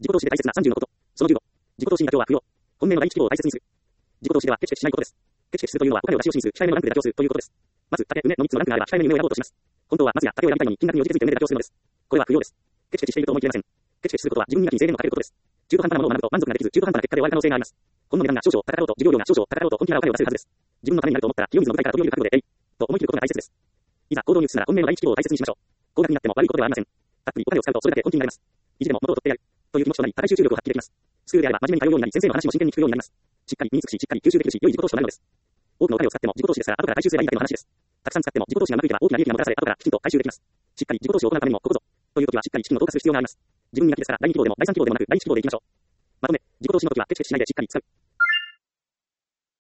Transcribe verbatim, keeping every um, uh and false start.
自己投資で大切なさんじゅうのこと。そのじゅうご。自己投資に妥協は不要。本命の第一希望を大切にする。自己投資ではケチケチしないことです。ケチケチするというのはお金を出し惜しみする控えめのランクで妥協するということです。まず、竹、梅のみっつのランクがあれば控えめに梅を選ぼうとします。本当は松や竹を選びたいのに金額に応じてついて梅で妥協するのです。これは不要です。ケチケチしていると思い切れません。ケチケチすることは自分に磨きに制限をかけることです。中途半端なものを学ぶと満足ができず、中途半端な結果で終わる可能性があります。本の値段が少々高かろうと、授業料が少々高かろうと本気ならお金を出せるはずです。自分のためになると思ったら清水の舞台から飛び降りる覚悟で、えいと思い切ることが大切です。いざ行動に移すなら本命の第一希望を大切にしましょう。高額になっても悪いことではありません。たっぷりお金を使うとそれだけ本気になります。意地でも元を取ってやるという気持ちとなり、高い集中力を発揮できます。スクールであれば真面目に通うようになり、先生の話も真剣に聞くようになります。しっかり身につくし、しっかり吸収できるし、良い自己投資となるのです。多くのお金を使っても自己投資ですから後から回収すればいいだけの話です。たくさん使っても自己投資がうまくいけば大きな利益がもたらされ後からきちんと回収できます。しっかり自己投資を行うためにもここぞという時はしっかり資金を投下する必要があります。自分に磨きですからだいに希望でもだいさん希望でもなくだいいち希望でいきましょう。まとめ、自己投資の時はケチケチしないでしっかり使う。